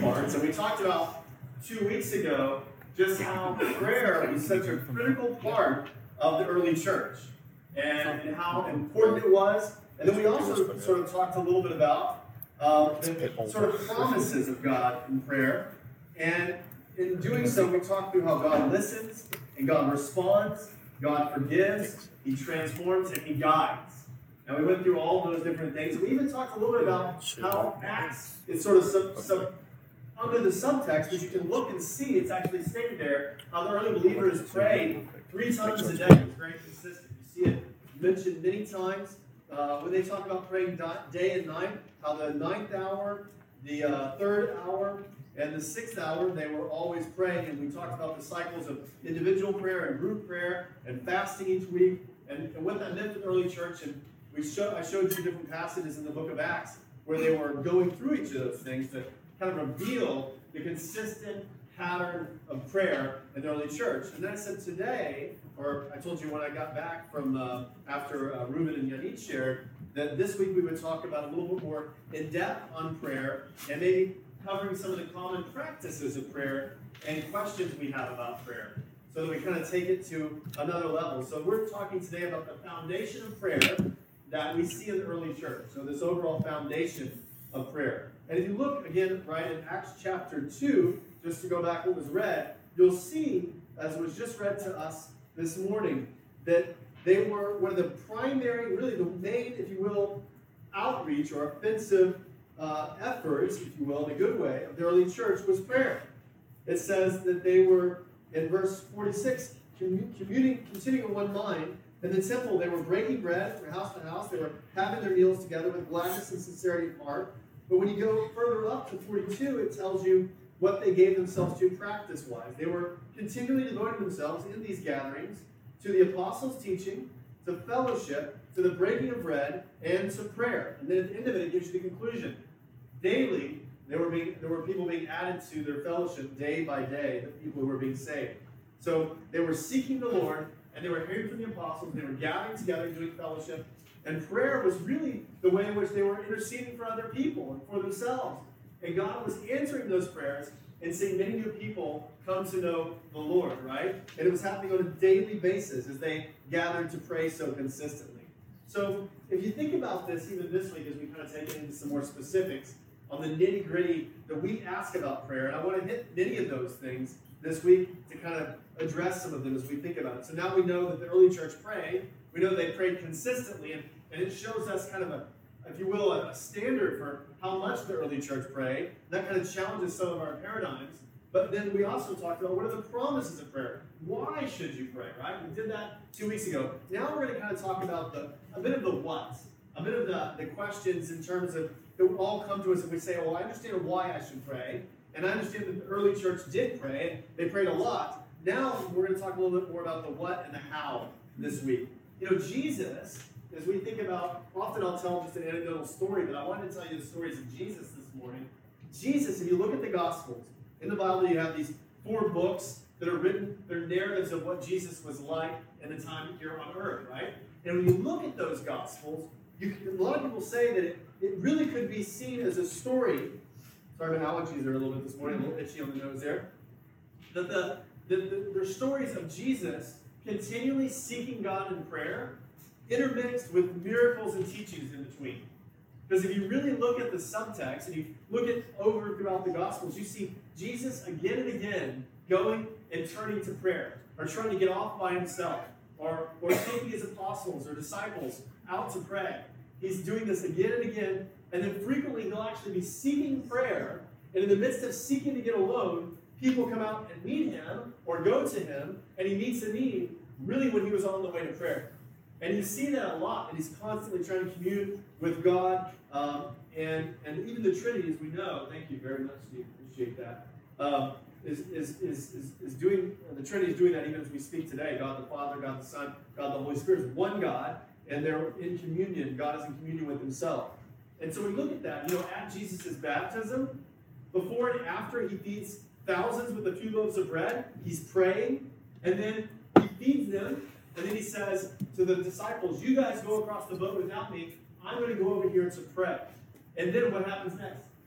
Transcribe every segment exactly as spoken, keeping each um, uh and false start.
parts. And we talked about two weeks ago just how prayer was such a critical part of the early church and, and how important it was. And then we also sort of talked a little bit about uh, the sort of promises of God in prayer. And in doing so, we talked through how God listens and God responds, God forgives, He transforms, and He guides. And we went through all those different things. We even talked a little bit about how Acts is sort of sub, sub, under the subtext, because you can look and see it's actually stated there, how the early believers prayed three times a day. It's very consistent. You see it mentioned many times uh, when they talk about praying day and night, how the ninth hour, the uh, third hour, and the sixth hour, they were always praying. And we talked about the cycles of individual prayer and group prayer and fasting each week and, and what that meant for the early church. And we show, I showed you different passages in the book of Acts where they were going through each of those things to kind of reveal the consistent pattern of prayer in the early church. And then I said today, or I told you when I got back from uh, after uh, Reuben and Yanit shared, that this week we would talk about a little bit more in depth on prayer and maybe covering some of the common practices of prayer and questions we have about prayer so that we kind of take it to another level. So we're talking today about the foundation of prayer that we see in the early church. So this overall foundation of prayer. And if you look again, right, in Acts chapter two, just to go back what was read, you'll see, as was just read to us this morning, that they were one of the primary, really the main, if you will, outreach or offensive uh, efforts, if you will, in a good way, of the early church was prayer. It says that they were, in verse forty-six, communing, continuing in one mind. In the temple, they were breaking bread from house to house. They were having their meals together with gladness and sincerity of heart. But when you go further up to forty-two, it tells you what they gave themselves to practice-wise. They were continually devoting themselves in these gatherings to the apostles' teaching, to fellowship, to the breaking of bread, and to prayer. And then at the end of it, it gives you the conclusion. Daily, there were, being, there were people being added to their fellowship day by day, the people who were being saved. So they were seeking the Lord, and they were hearing from the apostles. They were gathering together, doing fellowship. And prayer was really the way in which they were interceding for other people and for themselves. And God was answering those prayers and seeing many new people come to know the Lord, right? And it was happening on a daily basis as they gathered to pray so consistently. So if you think about this, even this week, as we kind of take it into some more specifics on the nitty-gritty that we ask about prayer, and I want to hit many of those things this week to kind of address some of them as we think about it. So now we know that the early church prayed. We know they prayed consistently, and, and it shows us kind of a, if you will, a, a standard for how much the early church prayed. That kind of challenges some of our paradigms. But then we also talked about what are the promises of prayer? Why should you pray, right? We did that two weeks ago. Now we're going to kind of talk about the a bit of the what, a bit of the, the questions in terms of that would all come to us if we say, well, I understand why I should pray, and I understand that the early church did pray. They prayed a lot. Now we're going to talk a little bit more about the what and the how this week. You know, Jesus, as we think about, often I'll tell just an anecdotal story, but I wanted to tell you the stories of Jesus this morning. Jesus, if you look at the Gospels, in the Bible you have these four books that are written, they're narratives of what Jesus was like in the time here on earth, right? And when you look at those Gospels, you can, a lot of people say that it, it really could be seen as a story. Sorry, my allergies are a little bit this morning, a little itchy on the nose there. That the, the, the, they're stories of Jesus continually seeking God in prayer, intermixed with miracles and teachings in between. Because if you really look at the subtext, and you look at over throughout the Gospels, you see Jesus again and again going and turning to prayer, or trying to get off by himself, or, or taking his apostles or disciples out to pray. He's doing this again and again, and then frequently he'll actually be seeking prayer, and in the midst of seeking to get alone, people come out and meet him, or go to him, and he meets a need, really when he was on the way to prayer. And you see that a lot, and he's constantly trying to commune with God, um, and, and even the Trinity, as we know, thank you very much, Steve, appreciate that, um, is, is, is, is, is doing, the Trinity is doing that even as we speak today. God the Father, God the Son, God the Holy Spirit is one God, and they're in communion. God is in communion with himself. And so we look at that, you know, at Jesus' baptism, before and after he feeds thousands with a few loaves of bread, he's praying, and then he feeds them, and then he says to the disciples, you guys go across the boat without me, I'm going to go over here to pray. And then what happens next?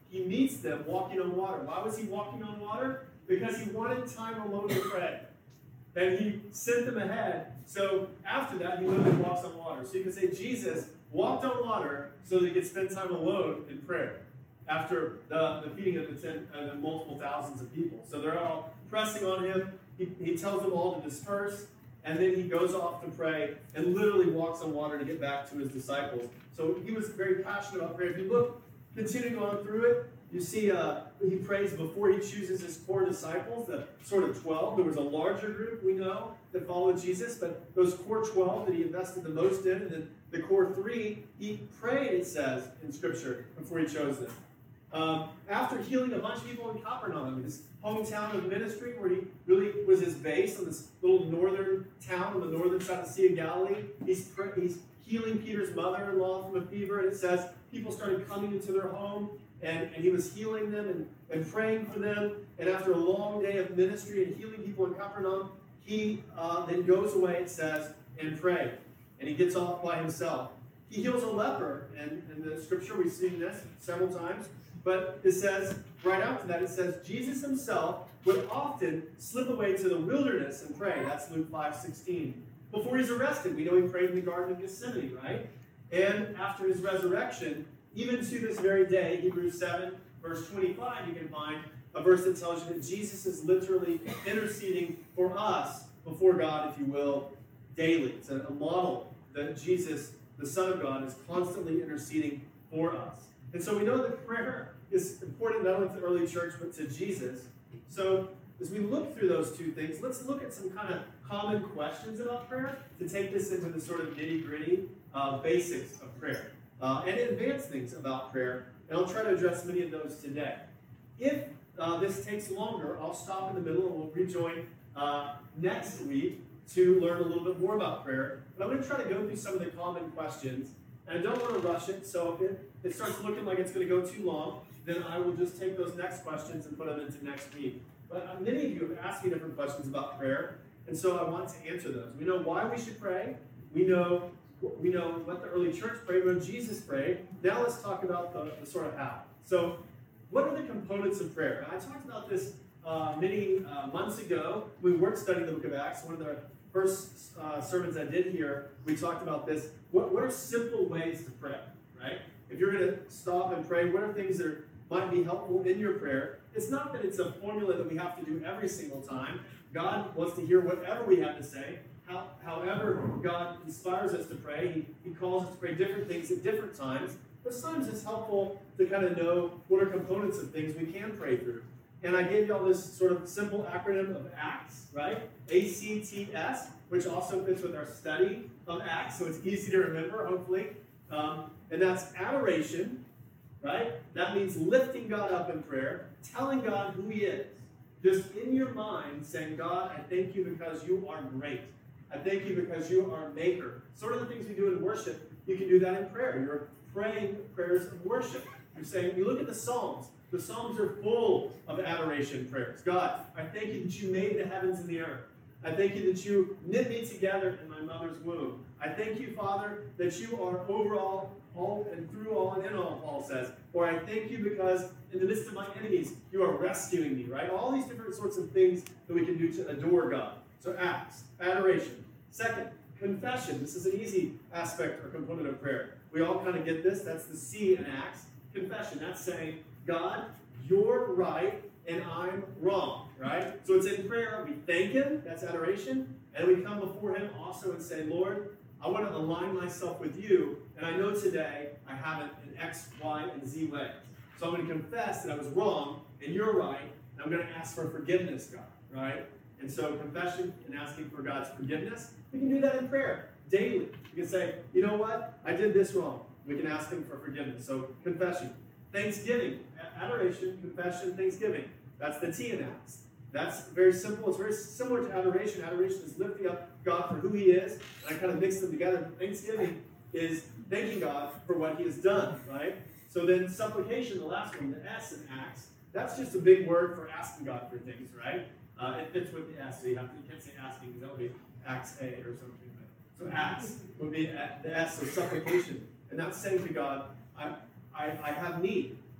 he meets them walking on water. Why was he walking on water? Because he wanted time alone to pray. And he sent them ahead. So after that, he literally walks on water. So you can say Jesus walked on water so that he could spend time alone in prayer after the, the feeding of the, ten, uh, the multiple thousands of people. So they're all pressing on him. He, he tells them all to disperse. And then he goes off to pray and literally walks on water to get back to his disciples. So he was very passionate about prayer. If you look, continuing on through it, you see uh, he prays before he chooses his core disciples, the sort of twelve. There was a larger group, we know, that followed Jesus, but those core twelve that he invested the most in, and then the core three, he prayed, it says in Scripture, before he chose them. Um, after healing a bunch of people in Capernaum, his hometown of ministry, where he really was his base on this little northern town on the northern side of the Sea of Galilee, he's, he's healing Peter's mother-in-law from a fever, and it says people started coming into their home, and, and he was healing them and, and praying for them. And after a long day of ministry and healing people in Capernaum, he uh, then goes away, it says, and pray. And he gets off by himself. He heals a leper, and in the Scripture we've seen this several times. But it says, right after that, it says, Jesus himself would often slip away to the wilderness and pray. That's Luke five sixteen. Before he's arrested, we know he prayed in the Garden of Gethsemane, right? And after his resurrection, even to this very day, Hebrews seven, verse twenty-five, you can find a verse that tells you that Jesus is literally interceding for us before God, if you will, daily. It's a, a model that Jesus, the Son of God, is constantly interceding for us. And so we know that prayer is important not only to the early church, but to Jesus. So as we look through those two things, let's look at some kind of common questions about prayer to take this into the sort of nitty-gritty uh, basics of prayer uh, and advance things about prayer. And I'll try to address many of those today. If uh, this takes longer, I'll stop in the middle and we'll rejoin uh, next week to learn a little bit more about prayer. But I'm going to try to go through some of the common questions. And I don't want to rush it, so if it, it starts looking like it's going to go too long, then I will just take those next questions and put them into next week. But uh, many of you have asked me different questions about prayer, and so I want to answer those. We know why we should pray. We know we know what the early church prayed, when Jesus prayed. Now let's talk about the, the sort of how. So what are the components of prayer? I talked about this uh, many uh, months ago. We weren't studying the book of Acts. One of the first uh, sermons I did here, we talked about this. What, what are simple ways to pray, right? If you're going to stop and pray, what are things that are, might be helpful in your prayer? It's not that it's a formula that we have to do every single time. God wants to hear whatever we have to say. How, however God inspires us to pray, he, he calls us to pray different things at different times. But sometimes it's helpful to kind of know what are components of things we can pray through. And I gave y'all this sort of simple acronym of ACTS, right? A C T S, which also fits with our study of Acts, so it's easy to remember, hopefully. Um, and that's adoration, right? That means lifting God up in prayer, telling God who he is. Just in your mind saying, God, I thank you because you are great. I thank you because you are maker. Sort of the things we do in worship, you can do that in prayer. You're praying prayers of worship. You're saying, you look at the Psalms. The Psalms are full of adoration prayers. God, I thank you that you made the heavens and the earth. I thank you that you knit me together in my mother's womb. I thank you, Father, that you are over all, all and through all and in all, Paul says. Or I thank you because in the midst of my enemies, you are rescuing me, right? All these different sorts of things that we can do to adore God. So acts, adoration. Second, confession. This is an easy aspect or component of prayer. We all kind of get this. That's the C in Acts. Confession. That's saying, God, you're right and I'm wrong, right? So it's in prayer. We thank him. That's adoration. And we come before him also and say, Lord, I want to align myself with you. And I know today I haven't in X, Y, and Z ways. So I'm going to confess that I was wrong and you're right. And I'm going to ask for forgiveness, God, right? And so confession and asking for God's forgiveness, we can do that in prayer daily. You can say, you know what? I did this wrong. We can ask him for forgiveness. So confession. Thanksgiving, adoration, confession, thanksgiving. That's the T in Acts. That's very simple. It's very similar to adoration. Adoration is lifting up God for who he is. And I kind of mix them together. Thanksgiving is thanking God for what he has done, right? So then supplication, the last one, the S in Acts, that's just a big word for asking God for things, right? Uh, it fits with the S, so you, have to, you can't say asking, because that would be Acts A or something. So Acts would be the S, so supplication. And that's saying to God, I, I, I have need.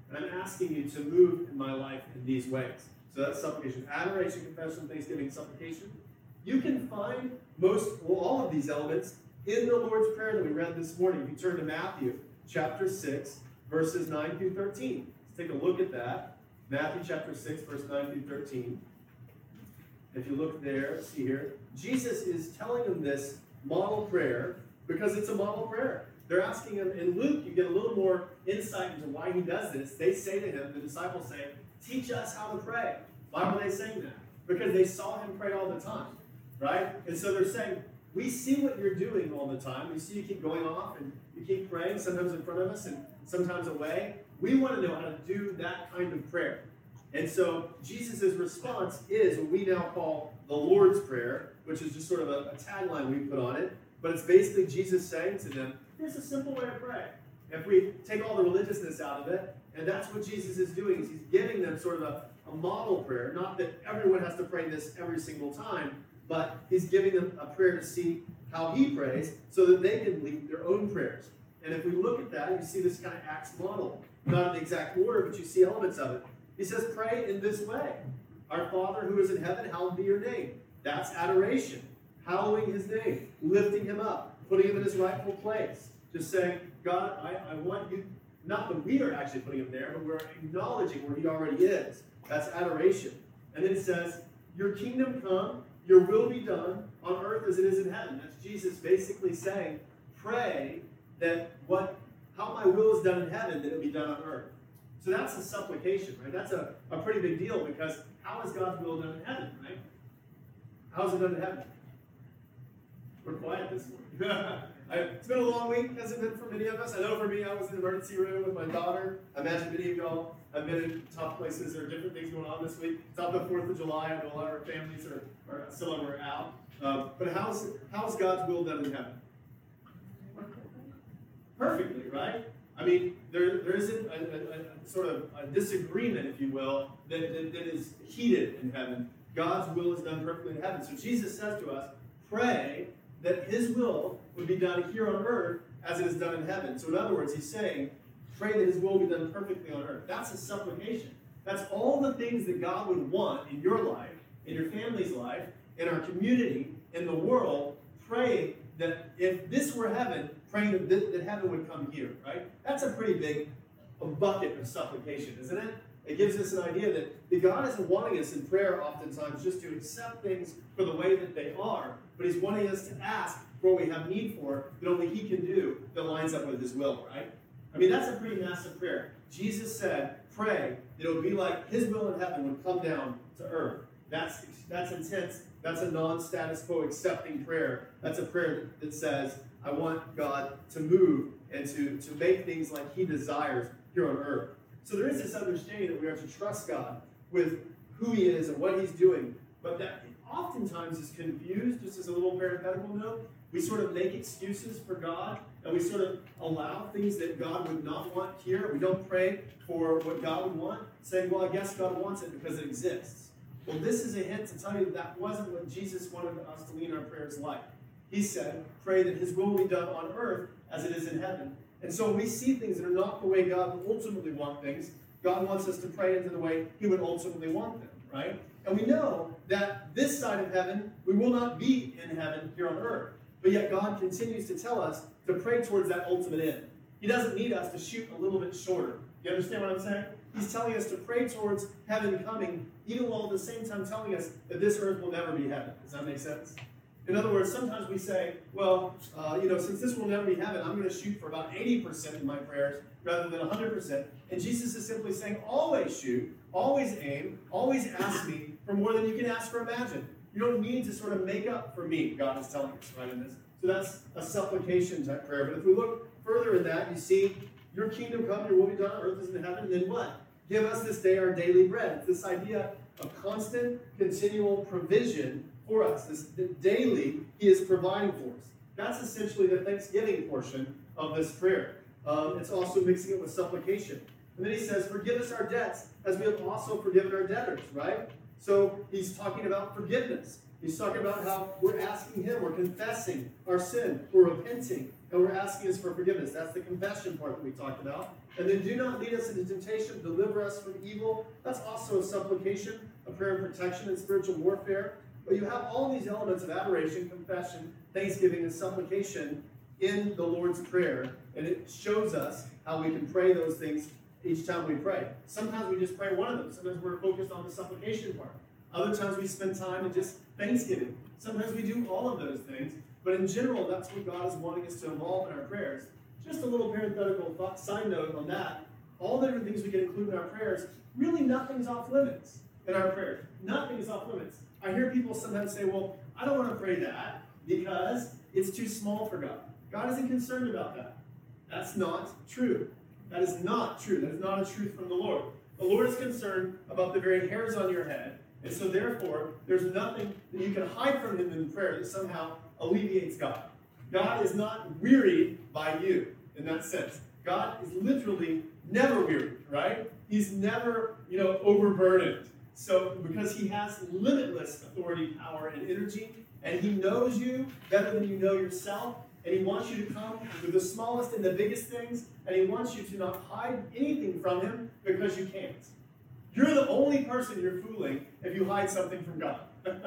and I'm asking you to move in my life in these ways. So that's supplication. Adoration, confession, thanksgiving, supplication. You can find most, well, all of these elements in the Lord's Prayer that we read this morning. If you turn to Matthew chapter six, verses nine through thirteen. Let's take a look at that. Matthew chapter six, verse nine through thirteen. If you look there, see here, Jesus is telling them this model prayer because it's a model prayer. They're asking him, in Luke, you get a little more insight into why he does this. They say to him, the disciples say, teach us how to pray. Why were they saying that? Because they saw him pray all the time, right? And so they're saying, we see what you're doing all the time. We see you keep going off and you keep praying, sometimes in front of us and sometimes away. We want to know how to do that kind of prayer. And so Jesus' response is what we now call the Lord's Prayer, which is just sort of a, a tagline we put on it. But it's basically Jesus saying to them, here's a simple way to pray. If we take all the religiousness out of it, and that's what Jesus is doing, is he's giving them sort of a, a model prayer. Not that everyone has to pray this every single time, but he's giving them a prayer to see how he prays so that they can lead their own prayers. And if we look at that, you see this kind of Acts model. Not in the exact order, but you see elements of it. He says, pray in this way. Our Father who is in heaven, hallowed be your name. That's adoration. Hallowing his name. Lifting him up. Putting him in his rightful place. Just saying, God, I, I want you, not that we are actually putting him there, but we're acknowledging where he already is. That's adoration. And then it says, your kingdom come, your will be done on earth as it is in heaven. That's Jesus basically saying, pray that what, how my will is done in heaven, that it be done on earth. So that's a supplication, right? That's a, a pretty big deal because how is God's will done in heaven, right? How is it done in heaven? We're quiet this morning. I, it's been a long week, hasn't it been for many of us? I know for me, I was in the emergency room with my daughter. I imagine many of y'all have been in tough places. There are different things going on this week. It's not the fourth of July. I know a lot of our families are, are some of them are out. Um, but how's, how's God's will done in heaven? Perfectly, right? I mean, there, there isn't a, a, a sort of a disagreement, if you will, that, that, that is heated in heaven. God's will is done perfectly in heaven. So Jesus says to us, pray that his will would be done here on earth as it is done in heaven. So in other words, he's saying, pray that his will be done perfectly on earth. That's a supplication. That's all the things that God would want in your life, in your family's life, in our community, in the world. Pray that if this were heaven, praying that, th- that heaven would come here, right? That's a pretty big a bucket of supplication, isn't it? It gives us an idea that, that God isn't wanting us in prayer oftentimes just to accept things for the way that they are, but he's wanting us to ask for what we have need for that only he can do that lines up with his will, right? I mean, that's a pretty massive prayer. Jesus said, pray that it would be like his will in heaven would come down to earth. That's, that's intense. That's a non-status quo accepting prayer. That's a prayer that, that says, I want God to move and to, to make things like he desires here on earth. So there is this understanding that we are to trust God with who he is and what he's doing, but that oftentimes is confused. Just as a little parenthetical note, we sort of make excuses for God, and we sort of allow things that God would not want here. We don't pray for what God would want, saying, well, I guess God wants it because it exists. Well, this is a hint to tell you that that wasn't what Jesus wanted us to lean our prayers like. He said, pray that his will be done on earth as it is in heaven. And so when we see things that are not the way God would ultimately want things, God wants us to pray into the way he would ultimately want them, right? And we know that this side of heaven, we will not be in heaven here on earth. But yet God continues to tell us to pray towards that ultimate end. He doesn't need us to shoot a little bit shorter. You understand what I'm saying? He's telling us to pray towards heaven coming, even while at the same time telling us that this earth will never be heaven. Does that make sense? In other words, sometimes we say, well, uh, you know, since this will never be heaven, I'm going to shoot for about eighty percent in my prayers rather than one hundred percent. And Jesus is simply saying, always shoot, always aim, always ask me for more than you can ask or imagine. You don't need to sort of make up for me, God is telling us, right, in this. So that's a supplication type prayer. But if we look further in that, you see, your kingdom come, your will be done on earth as in heaven, and then what? Give us this day our daily bread. It's this idea of constant, continual provision for us. This daily, he is providing for us. That's essentially the thanksgiving portion of this prayer. Um, it's also mixing it with supplication. And then he says, forgive us our debts as we have also forgiven our debtors, right? So he's talking about forgiveness. He's talking about how we're asking him, we're confessing our sin, we're repenting, and we're asking us for forgiveness. That's the confession part that we talked about. And then do not lead us into temptation, deliver us from evil. That's also a supplication, a prayer of protection and spiritual warfare. But you have all these elements of adoration, confession, thanksgiving, and supplication in the Lord's Prayer. And it shows us how we can pray those things each time we pray. Sometimes we just pray one of them. Sometimes we're focused on the supplication part. Other times we spend time in just thanksgiving. Sometimes we do all of those things. But in general, that's what God is wanting us to involve in our prayers. Just a little parenthetical thought, side note on that. All the different things we can include in our prayers, really nothing's off limits in our prayers. Nothing is off limits. I hear people sometimes say, well, I don't want to pray that because it's too small for God. God isn't concerned about that. That's not true. That is not true. That is not a truth from the Lord. The Lord is concerned about the very hairs on your head. And so therefore, there's nothing that you can hide from him in prayer that somehow alleviates God. God is not wearied by you in that sense. God is literally never wearied, right? He's never, you know, overburdened. So because he has limitless authority, power, and energy, and he knows you better than you know yourself, and he wants you to come with the smallest and the biggest things, and he wants you to not hide anything from him because you can't. You're the only person you're fooling if you hide something from God.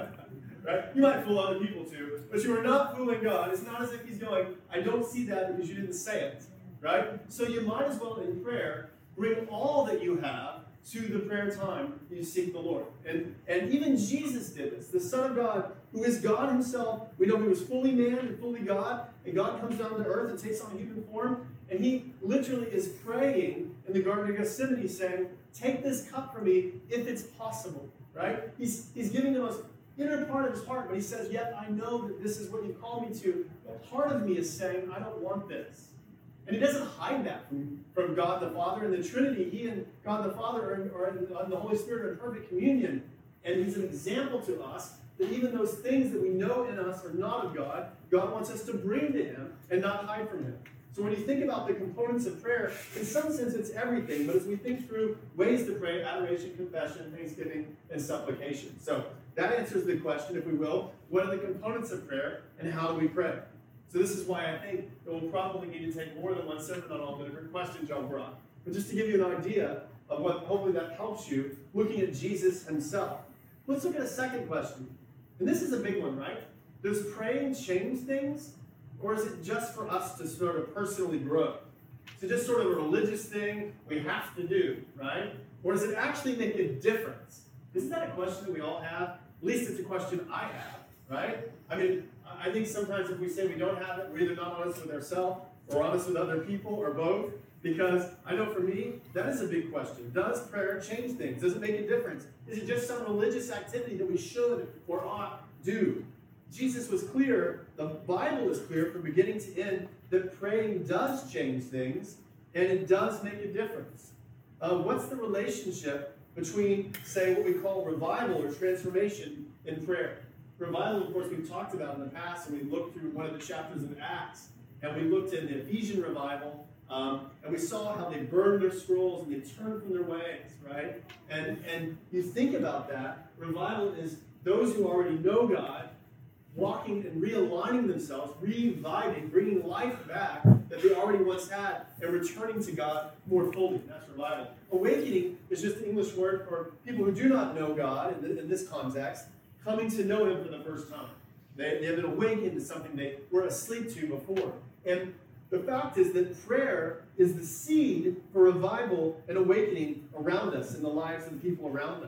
Right? You might fool other people too, but you are not fooling God. It's not as if he's going, I don't see that because you didn't say it. Right? So you might as well in prayer bring all that you have to the prayer time you seek the Lord. And, and even Jesus did this. The Son of God, who is God himself, we know he was fully man and fully God, and God comes down to earth and takes on human form, and he literally is praying in the Garden of Gethsemane saying, take this cup from me if it's possible. Right? He's, he's giving the most inner part of his heart, but he says, yet I know that this is what you call me to, but part of me is saying, I don't want this. And he doesn't hide that from, from God the Father. In the Trinity, he and God the Father are, in, are in, and the Holy Spirit are in perfect communion. And he's an example to us that even those things that we know in us are not of God, God wants us to bring to him and not hide from him. So when you think about the components of prayer, in some sense it's everything. But as we think through ways to pray, adoration, confession, thanksgiving, and supplication. So that answers the question, if we will, what are the components of prayer and how do we pray? So this is why I think it will probably need to take more than one sermon on all the different questions y'all brought. But just to give you an idea of what, hopefully that helps you, looking at Jesus himself. Let's look at a second question. And this is a big one, right? Does praying change things? Or is it just for us to sort of personally grow? Is it just sort of a religious thing we have to do, right? Or does it actually make a difference? Isn't that a question that we all have? At least it's a question I have, right? I mean, I think sometimes if we say we don't have it, we're either not honest with ourselves or honest with other people or both. Because I know for me, that is a big question. Does prayer change things? Does it make a difference? Is it just some religious activity that we should or ought do? Jesus was clear, the Bible is clear from beginning to end, that praying does change things and it does make a difference. Uh, what's the relationship between, say, what we call revival or transformation in prayer? Revival, of course, we've talked about in the past, and we looked through one of the chapters of Acts, and we looked at the Ephesian revival, um, and we saw how they burned their scrolls and they turned from their ways, right? And, and you think about that, revival is those who already know God walking and realigning themselves, reviving, bringing life back that they already once had, and returning to God more fully. That's revival. Awakening is just the English word for people who do not know God in, the, in this context, coming to know him for the first time. They, they have been awakened to something they were asleep to before. And the fact is that prayer is the seed for revival and awakening around us in the lives of the people around us.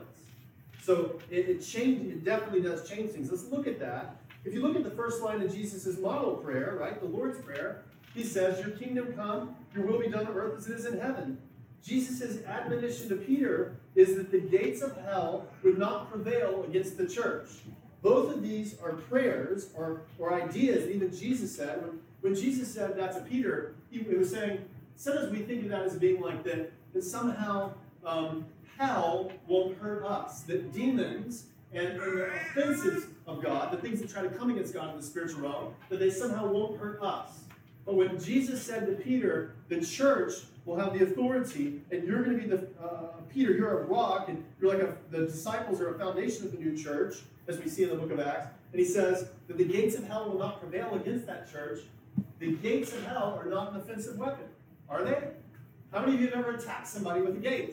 So it, it, changed, it definitely does change things. Let's look at that. If you look at the first line of Jesus' model prayer, right, the Lord's Prayer, he says, your kingdom come, your will be done on earth as it is in heaven. Jesus' admonition to Peter is that the gates of hell would not prevail against the church. Both of these are prayers or, or ideas that even Jesus said. When, when Jesus said that to Peter, he, he was saying, sometimes we think of that as being like that, that somehow um, hell won't hurt us, that demons and, and the offenses of God, the things that try to come against God in the spiritual realm, that they somehow won't hurt us. But when Jesus said to Peter, the church will have the authority, and you're going to be the, uh, Peter, you're a rock, and you're like a, the disciples are a foundation of the new church, as we see in the book of Acts. And he says that the gates of hell will not prevail against that church. The gates of hell are not an offensive weapon, are they? How many of you have ever attacked somebody with a gate?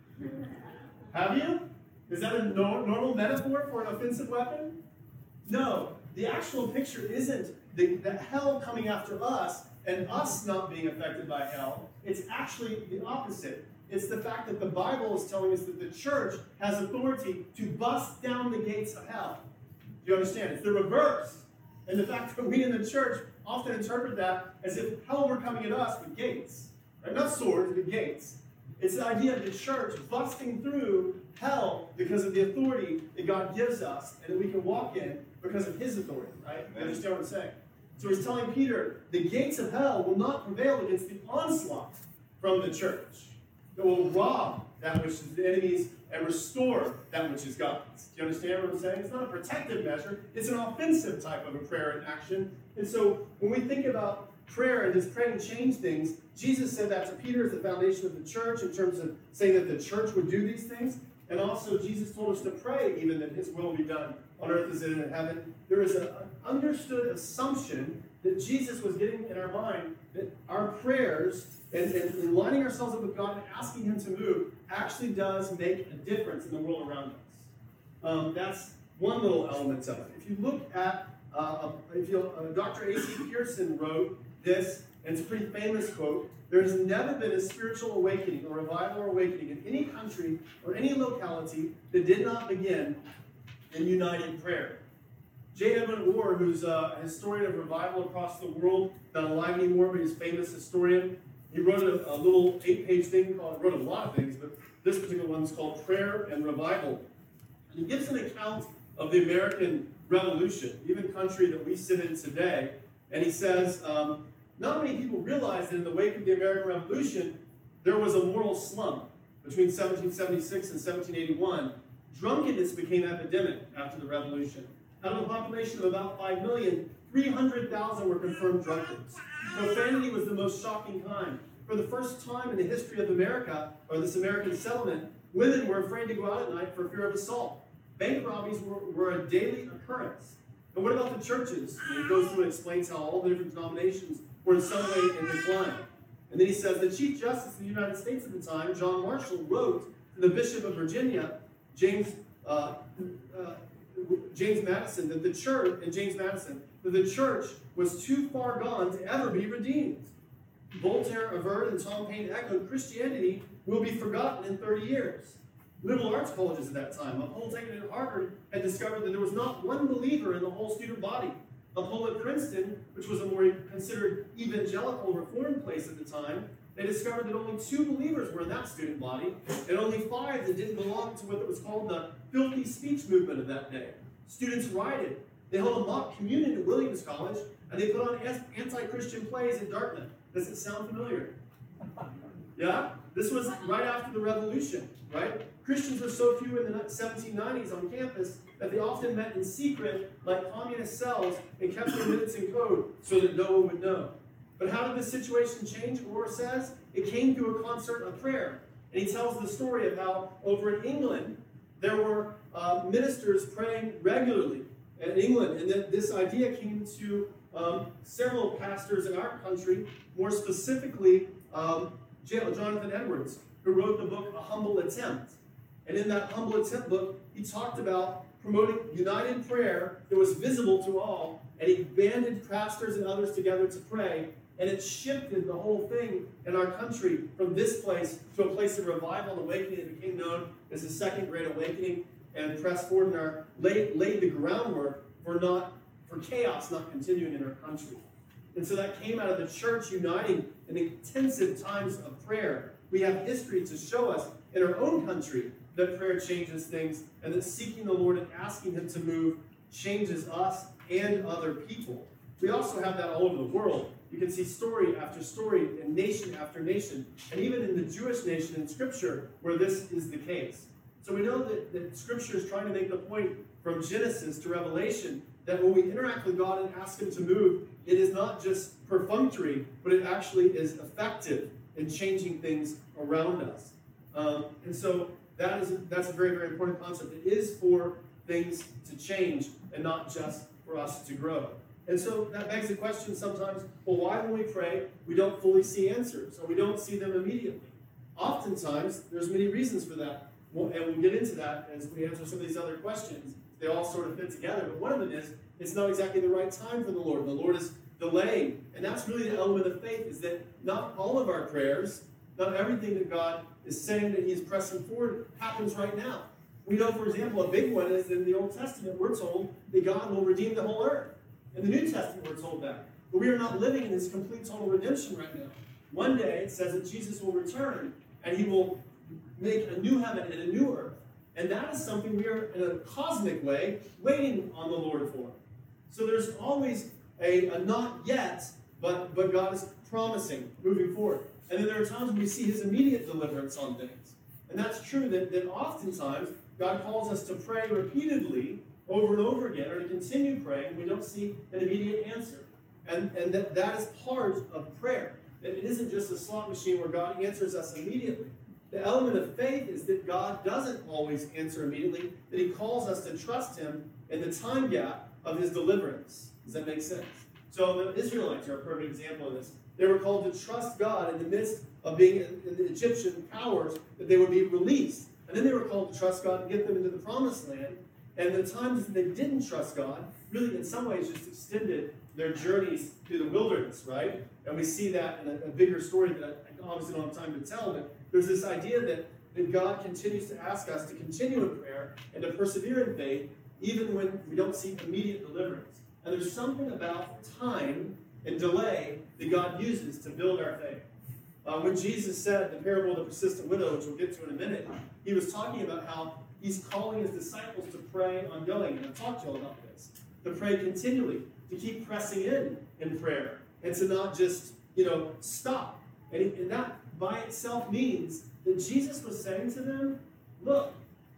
Have you? Is that a no, normal metaphor for an offensive weapon? No. The actual picture isn't the, the hell coming after us and us not being affected by hell. It's actually the opposite. It's the fact that the Bible is telling us that the church has authority to bust down the gates of hell. Do you understand? It's the reverse. And the fact that we in the church often interpret that as if hell were coming at us with gates. Right? Not swords, but gates. It's the idea of the church busting through hell because of the authority that God gives us and that we can walk in because of his authority, right? You understand what I'm saying? So he's telling Peter, the gates of hell will not prevail against the onslaught from the church that will rob that which is the enemy's and restore that which is God's. Do you understand what I'm saying? It's not a protective measure. It's an offensive type of a prayer and action. And so when we think about prayer and does praying change things, Jesus said that to Peter as the foundation of the church in terms of saying that the church would do these things. And also Jesus told us to pray even that his will be done on earth as it is in heaven. There is an understood assumption that Jesus was getting in our mind that our prayers and, and lining ourselves up with God and asking him to move actually does make a difference in the world around us. Um, that's one little element of it. If you look at, uh, if you, uh, Doctor A C Pearson wrote this, and it's a pretty famous quote, there has never been a spiritual awakening or revival or awakening in any country or any locality that did not begin in united prayer. J. Edwin Orr, who's a historian of revival across the world, not alive anymore, but he's a famous historian, he wrote a, a little eight-page thing called, wrote a lot of things, but this particular one's called Prayer and Revival. And he gives an account of the American Revolution, even country that we sit in today, and he says, um, not many people realize that in the wake of the American Revolution, there was a moral slump between seventeen seventy-six and seventeen eighty-one. Drunkenness became epidemic after the revolution. Out of a population of about five million, three hundred thousand were confirmed drunkards. Profanity was the most shocking kind. For the first time in the history of America, or this American settlement, women were afraid to go out at night for fear of assault. Bank robberies were, were a daily occurrence. And what about the churches? And he goes through and explains how all the different denominations were in some way in decline. And then he says, the Chief Justice of the United States at the time, John Marshall, wrote to the Bishop of Virginia, James uh, uh, James Madison, that the church, and James Madison, that the church was too far gone to ever be redeemed. Voltaire averred and Tom Paine echoed, Christianity will be forgotten in thirty years. Liberal arts colleges at that time, a poll taken at Harvard, had discovered that there was not one believer in the whole student body. A poll at Princeton, which was a more considered evangelical reform place at the time, they discovered that only two believers were in that student body, and only five that didn't belong to what was called the filthy speech movement of that day. Students rioted. They held a mock communion at Williams College, and they put on anti-Christian plays at Dartmouth. Does it sound familiar? Yeah? This was right after the revolution, right? Christians were so few in the seventeen nineties on campus that they often met in secret, like communist cells, and kept their minutes in code so that no one would know. But how did this situation change? Orr says it came through a concert of prayer. And he tells the story of how over in England, there were uh, ministers praying regularly in England. And that this idea came to um, several pastors in our country, more specifically um, Jonathan Edwards, who wrote the book A Humble Attempt. And in that Humble Attempt book, he talked about promoting united prayer that was visible to all, and he banded pastors and others together to pray, and it shifted the whole thing in our country from this place to a place of revival and awakening that became known as the Second Great Awakening, and pressed forward in our laid, laid the groundwork for not for chaos not continuing in our country. And so that came out of the church uniting in intensive times of prayer. We have history to show us in our own country that prayer changes things, and that seeking the Lord and asking him to move changes us and other people. We also have that all over the world. You can see story after story and nation after nation, and even in the Jewish nation in Scripture where this is the case. So we know that, that Scripture is trying to make the point from Genesis to Revelation that when we interact with God and ask him to move, it is not just perfunctory, but it actually is effective in changing things around us. Um, and so that is that's a very, very important concept. It is for things to change and not just for us to grow. And so that begs the question sometimes, well, why when we pray, we don't fully see answers, or we don't see them immediately? Oftentimes, there's many reasons for that. And we'll get into that as we answer some of these other questions. They all sort of fit together. But one of them is, it's not exactly the right time for the Lord. The Lord is delaying. And that's really the element of faith, is that not all of our prayers, not everything that God is saying that he is pressing forward happens right now. We know, for example, a big one is in the Old Testament, we're told that God will redeem the whole earth. In the New Testament, we're told that. But we are not living in this complete, total redemption right now. One day, it says that Jesus will return, and he will make a new heaven and a new earth. And that is something we are, in a cosmic way, waiting on the Lord for. So there's always a, a not yet, but, but God is promising moving forward. And then there are times when we see his immediate deliverance on things. And that's true that, that oftentimes God calls us to pray repeatedly over and over again, or to continue praying, and we don't see an immediate answer. And, and that, that is part of prayer. That it isn't just a slot machine where God answers us immediately. The element of faith is that God doesn't always answer immediately, that he calls us to trust him in the time gap of his deliverance. Does that make sense? So the Israelites are a perfect example of this. They were called to trust God in the midst of being in the Egyptian powers, that they would be released. And then they were called to trust God and get them into the promised land. And the times that they didn't trust God, really in some ways just extended their journeys through the wilderness, right? And we see that in a, a bigger story that I, I obviously don't have time to tell, but there's this idea that, that God continues to ask us to continue in prayer and to persevere in faith, even when we don't see immediate deliverance. And there's something about time and delay that God uses to build our faith. Uh, when Jesus said the parable of the persistent widow, which we'll get to in a minute, he was talking about how he's calling his disciples to pray ongoing. And I've talked to you all about this. To pray continually, to keep pressing in in prayer, and to not just, you know, stop. And, he, and that by itself means that Jesus was saying to them, look,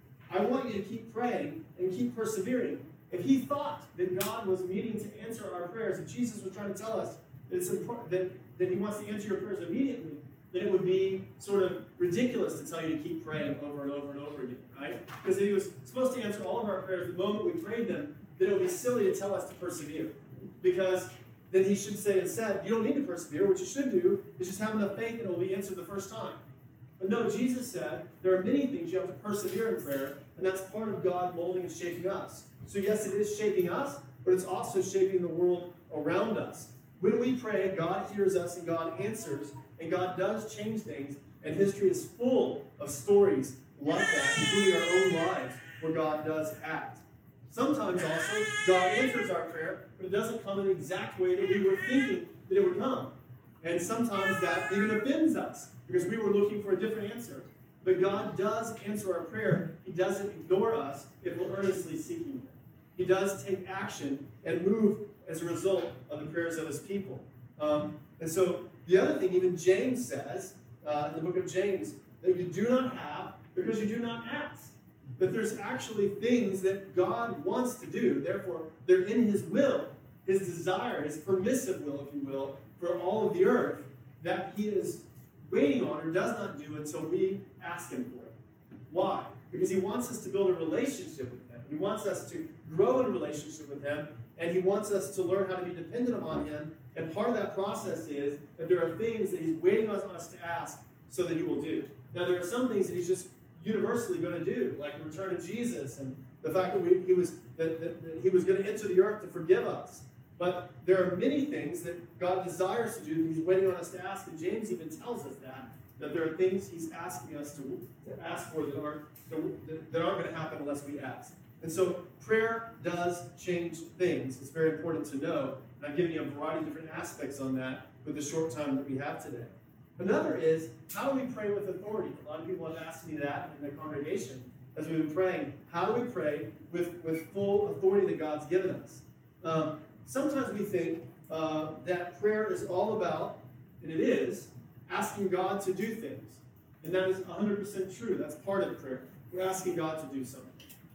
I want you to keep praying and keep persevering. If he thought that God was needing to answer our prayers, if Jesus was trying to tell us that, it's important, that, that he wants to answer your prayers immediately, then it would be sort of ridiculous to tell you to keep praying over and over and over again, right? Because if he was supposed to answer all of our prayers the moment we prayed them, then it would be silly to tell us to persevere. Because then he should say instead, you don't need to persevere. What you should do is just have enough faith that it will be answered the first time. But no, Jesus said there are many things you have to persevere in prayer, and that's part of God molding and shaping us. So yes, it is shaping us, but it's also shaping the world around us. When we pray, God hears us and God answers, and God does change things, and history is full of stories like that, including our own lives, where God does act. Sometimes also, God answers our prayer, but it doesn't come in the exact way that we were thinking that it would come. And sometimes that even offends us, because we were looking for a different answer. But God does answer our prayer. He doesn't ignore us if we're earnestly seeking him. He does take action and move as a result of the prayers of his people. Um, and so the other thing, even James says, uh, in the book of James, that you do not have because you do not ask. That there's actually things that God wants to do. Therefore, they're in his will, his desire, his permissive will, if you will, for all of the earth, that he is waiting on or does not do until we ask him for it. Why? Because he wants us to build a relationship with him. He wants us to grow in a relationship with him, and he wants us to learn how to be dependent upon him. And part of that process is that there are things that he's waiting on us to ask so that he will do. Now, there are some things that he's just universally going to do, like the return of Jesus and the fact that we, he was that, that, that he was going to enter the earth to forgive us. But there are many things that God desires to do that he's waiting on us to ask, and James even tells us that, that there are things he's asking us to, to ask for that aren't, that, that aren't going to happen unless we ask. And so prayer does change things. It's very important to know. And I've given you a variety of different aspects on that with the short time that we have today. Another is, how do we pray with authority? A lot of people have asked me that in the congregation as we've been praying. How do we pray with, with full authority that God's given us? Um, sometimes we think uh, that prayer is all about, and it is, asking God to do things. And that is one hundred percent true. That's part of prayer. We're asking God to do something.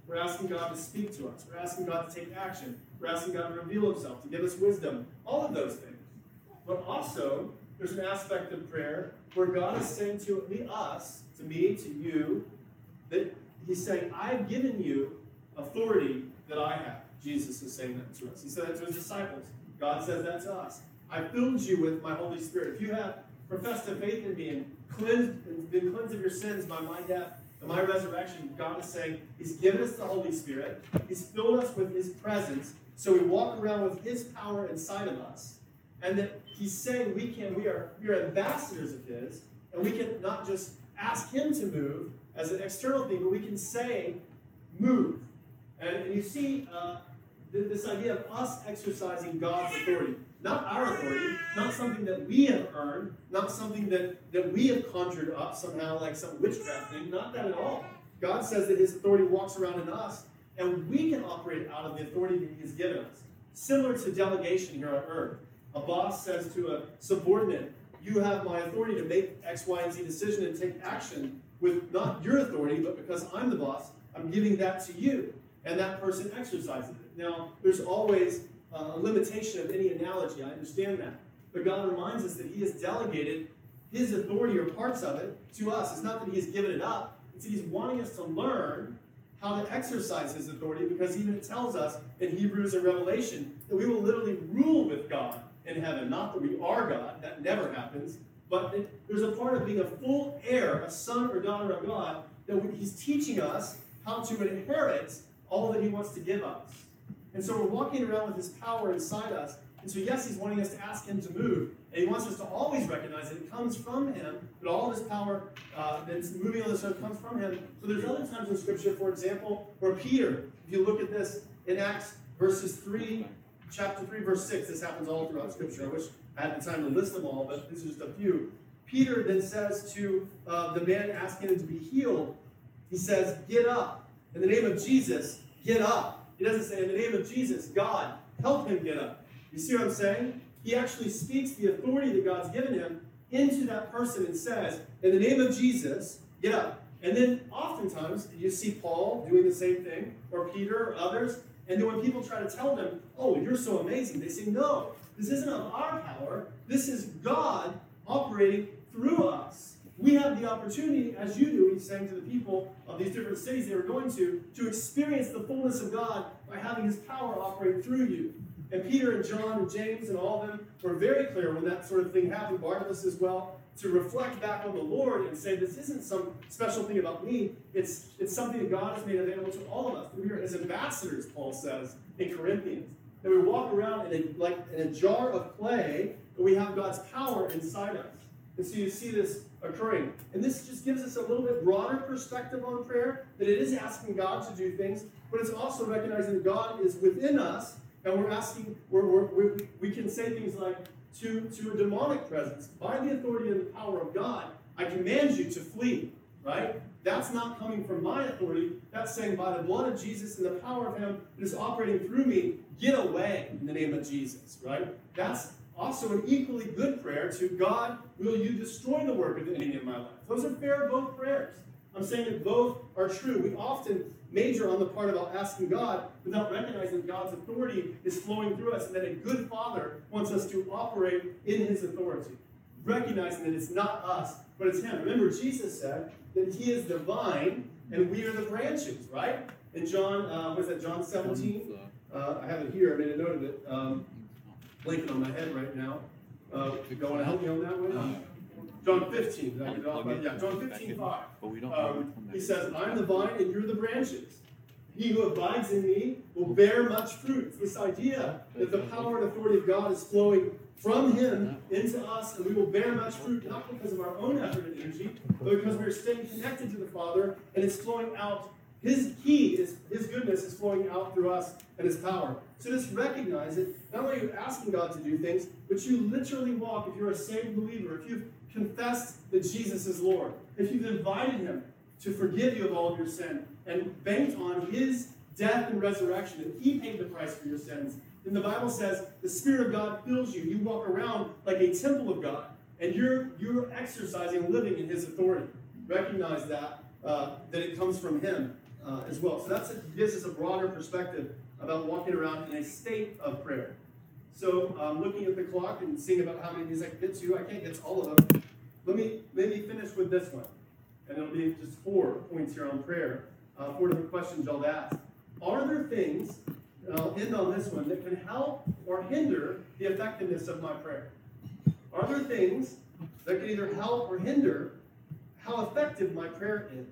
We're asking God to speak to us. We're asking God to take action. We're asking God to reveal himself, to give us wisdom. All of those things. But also, there's an aspect of prayer where God is saying to me, us, to me, to you, that he's saying, I've given you authority that I have. Jesus is saying that to us. He said that to his disciples. God says that to us. I filled you with my Holy Spirit. If you have professed a faith in me and cleansed and been cleansed of your sins by my death and my resurrection, God is saying he's given us the Holy Spirit. He's filled us with his presence. So we walk around with his power inside of us. And that he's saying we can, we are, we are ambassadors of his, and we can not just ask him to move as an external thing, but we can say, move. And, and you see uh, th- this idea of us exercising God's authority. Not our authority, not something that we have earned, not something that, that we have conjured up somehow like some witchcraft thing, not that at all. God says that his authority walks around in us, and we can operate out of the authority that he has given us. Similar to delegation here on earth. A boss says to a subordinate, you have my authority to make X, Y, and Z decision and take action with not your authority, but because I'm the boss, I'm giving that to you. And that person exercises it. Now, there's always uh, a limitation of any analogy. I understand that. But God reminds us that he has delegated his authority or parts of it to us. It's not that he has given it up. It's that he's wanting us to learn how to exercise his authority, because even it tells us in Hebrews and Revelation that we will literally rule with God in heaven. Not that we are God, that never happens, but it, there's a part of being a full heir, a son or daughter of God, that we, he's teaching us how to inherit all that he wants to give us. And so we're walking around with his power inside us, and so yes, he's wanting us to ask him to move, and he wants us to always recognize that it comes from him, that all of his power uh, that's moving on this earth comes from him. So there's other times in Scripture, for example, where Peter, if you look at this in Acts verses three, chapter three, verse six, this happens all throughout Scripture. I wish I had the time to list them all, but this is just a few. Peter then says to uh, the man asking him to be healed, he says, get up. In the name of Jesus, get up. He doesn't say, in the name of Jesus, God, help him get up. You see what I'm saying? He actually speaks the authority that God's given him into that person and says, in the name of Jesus, get up. And then oftentimes, you see Paul doing the same thing, or Peter, or others, and then when people try to tell them, oh, you're so amazing, they say, no, this isn't of our power. This is God operating through us. We have the opportunity, as you do, he's saying to the people of these different cities they were going to, to experience the fullness of God by having his power operate through you. And Peter and John and James and all of them were very clear when that sort of thing happened, Barnabas as well, to reflect back on the Lord and say, this isn't some special thing about me. It's, it's something that God has made available to all of us. We are his ambassadors, Paul says in Corinthians. That we walk around in a, like in a jar of clay, and we have God's power inside us. And so you see this occurring. And this just gives us a little bit broader perspective on prayer, that it is asking God to do things, but it's also recognizing that God is within us, and we're asking, we're, we're, we're, we can say things like, to, to a demonic presence, by the authority and the power of God, I command you to flee, right? That's not coming from my authority. That's saying by the blood of Jesus and the power of him that is operating through me, get away in the name of Jesus, right? That's also an equally good prayer to God, will you destroy the work of the enemy in my life? Those are fair, both prayers. I'm saying that both are true. We often major on the part about asking God without recognizing that God's authority is flowing through us and that a good father wants us to operate in his authority. Recognizing that it's not us, but it's him. Remember, Jesus said that he is the vine and we are the branches, right? In John, uh, what is that, John seventeen? Uh, I have it here. I made a note of it. Um, blinking on my head right now. Uh, you want to help me on that one? John fifteen. Did I get it off? Yeah, John fifteen, five. Um, he says, I'm the vine and you're the branches. He who abides in me will bear much fruit. It's this idea that the power and authority of God is flowing from him into us, and we will bear much fruit, not because of our own effort and energy, but because we're staying connected to the Father, and it's flowing out. His key, is, his goodness is flowing out through us and his power. So just recognize it. Not only are you asking God to do things, but you literally walk, if you're a saved believer, if you've confessed that Jesus is Lord, if you've invited him to forgive you of all of your sin, and banked on his death and resurrection, and he paid the price for your sins, then the Bible says the Spirit of God fills you. You walk around like a temple of God, and you're, you're exercising and living in his authority. Recognize that, uh, that it comes from him. uh, as well. So that gives us a broader perspective about walking around in a state of prayer. So um, looking at the clock and seeing about how many of these I can get to, I can't get to all of them. Let me maybe finish with this one. And it'll be just four points here on prayer. Uh, four different questions I'll ask. Are there things, and I'll end on this one, that can help or hinder the effectiveness of my prayer? Are there things that can either help or hinder how effective my prayer is?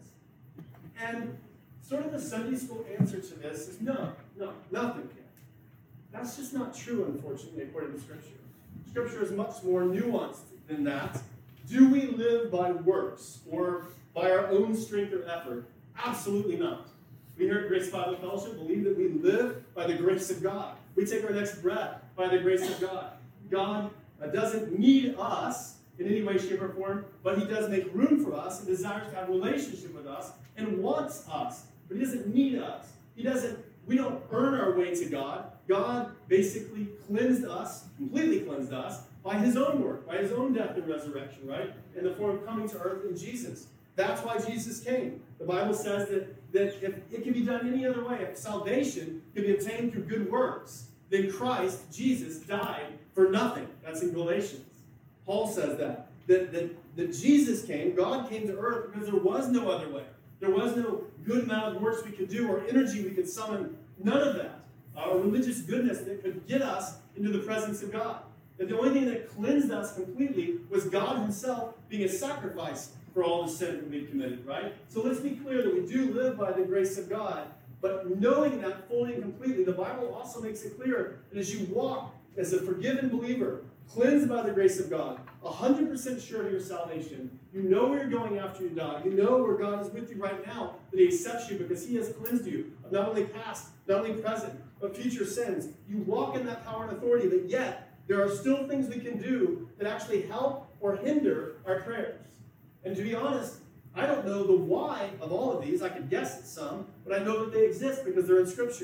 And sort of the Sunday school answer to this is no, no, nothing can. That's just not true, unfortunately, according to Scripture. Scripture is much more nuanced than that. Do we live by works or by our own strength or effort? Absolutely not. We here at Grace Bible Fellowship believe that we live by the grace of God. We take our next breath by the grace of God. God uh, doesn't need us in any way, shape, or form, but he does make room for us and desires to have a relationship with us and wants us. But he doesn't need us. He doesn't, we don't earn our way to God. God basically cleansed us, completely cleansed us, by his own work, by his own death and resurrection, right? In the form of coming to earth in Jesus. That's why Jesus came. The Bible says that, that if it can be done any other way, if salvation can be obtained through good works, then Christ, Jesus, died for nothing. That's in Galatians. Paul says that. That, that, that Jesus came, God came to earth because there was no other way. There was no good amount of works we could do or energy we could summon. None of that. Or religious goodness that could get us into the presence of God. That the only thing that cleansed us completely was God himself being a sacrifice for all the sin that we've committed, right? So let's be clear that we do live by the grace of God, but knowing that fully and completely, the Bible also makes it clear that as you walk as a forgiven believer, cleansed by the grace of God, one hundred percent sure of your salvation, you know where you're going after you die, you know where God is with you right now, that he accepts you because he has cleansed you of not only past, not only present, but future sins. You walk in that power and authority, but yet there are still things we can do that actually help or hinder our prayers. And to be honest, I don't know the why of all of these. I could guess at some, but I know that they exist because they're in Scripture.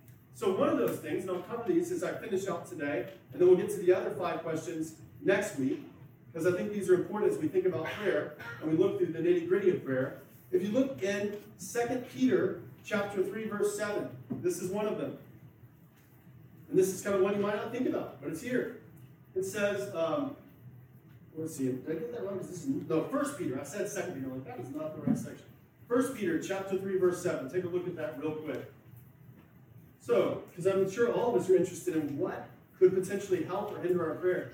So one of those things, and I'll cover these as I finish up today, and then we'll get to the other five questions next week, because I think these are important as we think about prayer, and we look through the nitty-gritty of prayer. If you look in Second Peter chapter three, verse seven, this is one of them. And this is kind of one you might not think about, but it's here. It says, um, let's see, did I get that wrong? This is, no, First Peter. I said Second Peter. I'm like, that is not the right section. First Peter chapter three, verse seven. Take a look at that real quick. So, because I'm sure all of us are interested in what could potentially help or hinder our prayer.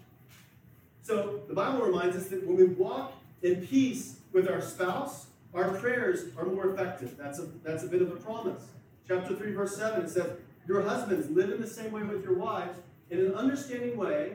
So, the Bible reminds us that when we walk in peace with our spouse, our prayers are more effective. That's a, that's a bit of a promise. Chapter three, verse seven, it says, your husbands, live in the same way with your wives, in an understanding way,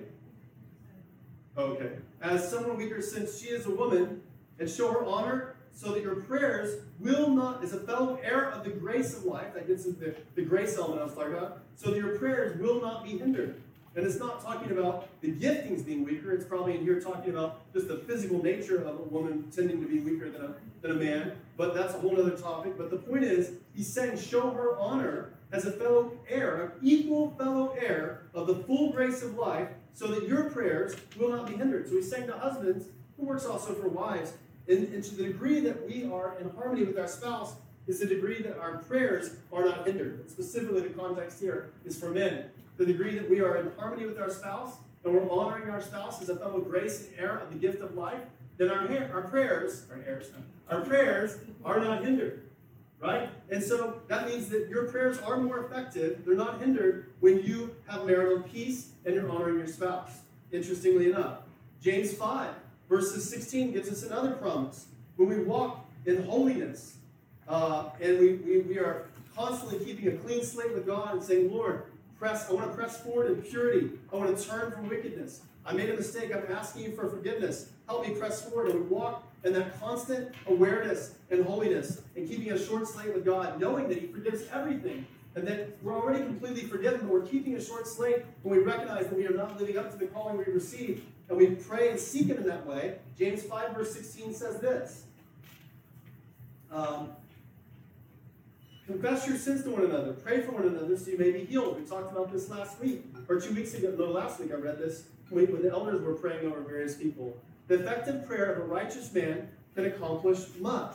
okay, as someone weaker since she is a woman, and show her honor, so that your prayers will not, as a fellow heir of the grace of life, that gets into the, the grace element I was talking about, so that your prayers will not be hindered. And it's not talking about the giftings being weaker, it's probably in here talking about just the physical nature of a woman tending to be weaker than a, than a man, but that's a whole other topic. But the point is, he's saying show her honor as a fellow heir, an equal fellow heir of the full grace of life, so that your prayers will not be hindered. So he's saying to husbands, who works also for wives, and, and to the degree that we are in harmony with our spouse is the degree that our prayers are not hindered. And specifically, the context here is for men. The degree that we are in harmony with our spouse, and we're honoring our spouse as a fellow grace and heir of the gift of life, then our, our prayers, our, heirs, our prayers are not hindered. Right? And so that means that your prayers are more effective. They're not hindered when you have marital peace and you're honoring your spouse. Interestingly enough, James five, verses sixteen gives us another promise. When we walk in holiness, uh, and we, we, we are constantly keeping a clean slate with God and saying, Lord, press, I want to press forward in purity. I want to turn from wickedness. I made a mistake. I'm asking you for forgiveness. Help me press forward. And we walk in that constant awareness and holiness and keeping a short slate with God, knowing that he forgives everything and that we're already completely forgiven, but we're keeping a short slate when we recognize that we are not living up to the calling we received, and we pray and seek him in that way. James five, verse sixteen says this. Um, Confess your sins to one another. Pray for one another so you may be healed. We talked about this last week, or two weeks ago. No, last week I read this when the elders were praying over various people. The effective prayer of a righteous man can accomplish much.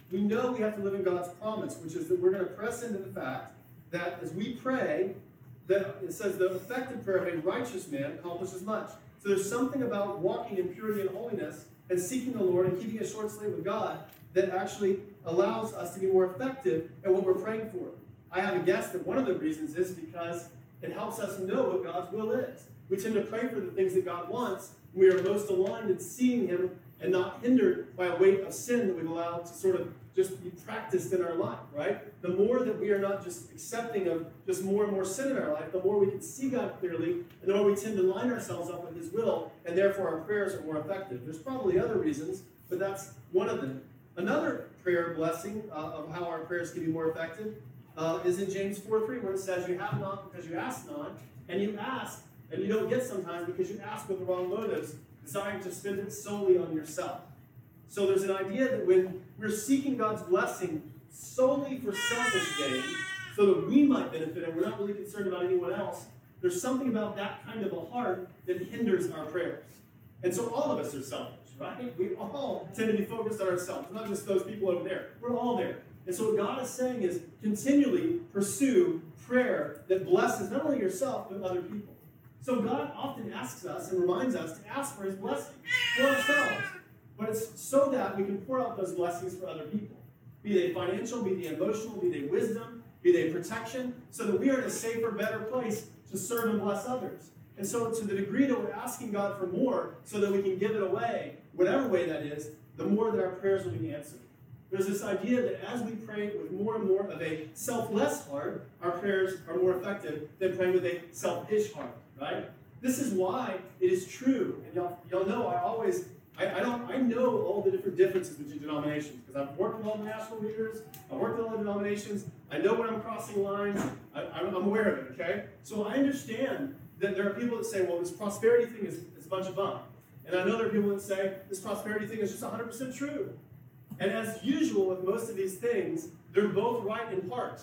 we know we have to live in God's promise, which is that we're going to press into the fact that as we pray, that it says the effective prayer of a righteous man accomplishes much. So there's something about walking in purity and holiness and seeking the Lord and keeping a short slate with God that actually allows us to be more effective at what we're praying for. I have a guess that one of the reasons is because it helps us know what God's will is. We tend to pray for the things that God wants. We are most aligned in seeing Him and not hindered by a weight of sin that we've allowed to sort of just be practiced in our life, right? The more that we are not just accepting of just more and more sin in our life, the more we can see God clearly, and the more we tend to line ourselves up with His will, and therefore our prayers are more effective. There's probably other reasons, but that's one of them. Another prayer blessing uh, of how our prayers can be more effective uh, is in James four three, where it says, you have not because you ask not, and you ask, and you don't get sometimes because you ask with the wrong motives, desiring to spend it solely on yourself. So there's an idea that when we're seeking God's blessing solely for selfish gain, so that we might benefit and we're not really concerned about anyone else, there's something about that kind of a heart that hinders our prayers. And so all of us are selfish, right? We all tend to be focused on ourselves, not just those people over there. We're all there. And so what God is saying is continually pursue prayer that blesses not only yourself, but other people. So God often asks us and reminds us to ask for His blessing for ourselves. But it's so that we can pour out those blessings for other people. Be they financial, be they emotional, be they wisdom, be they protection, so that we are in a safer, better place to serve and bless others. And so to the degree that we're asking God for more so that we can give it away, whatever way that is, the more that our prayers will be answered. There's this idea that as we pray with more and more of a selfless heart, our prayers are more effective than praying with a selfish heart, right? This is why it is true, and y'all, y'all know I always, I, I don't, I know all the different differences between denominations, because I've worked with all the national leaders, I've worked with all the denominations, I know when I'm crossing lines, I, I'm aware of it, okay? So I understand that there are people that say, well, this prosperity thing is, is a bunch of bunk. And I know there are people that say, this prosperity thing is just one hundred percent true. And as usual with most of these things, they're both right in part.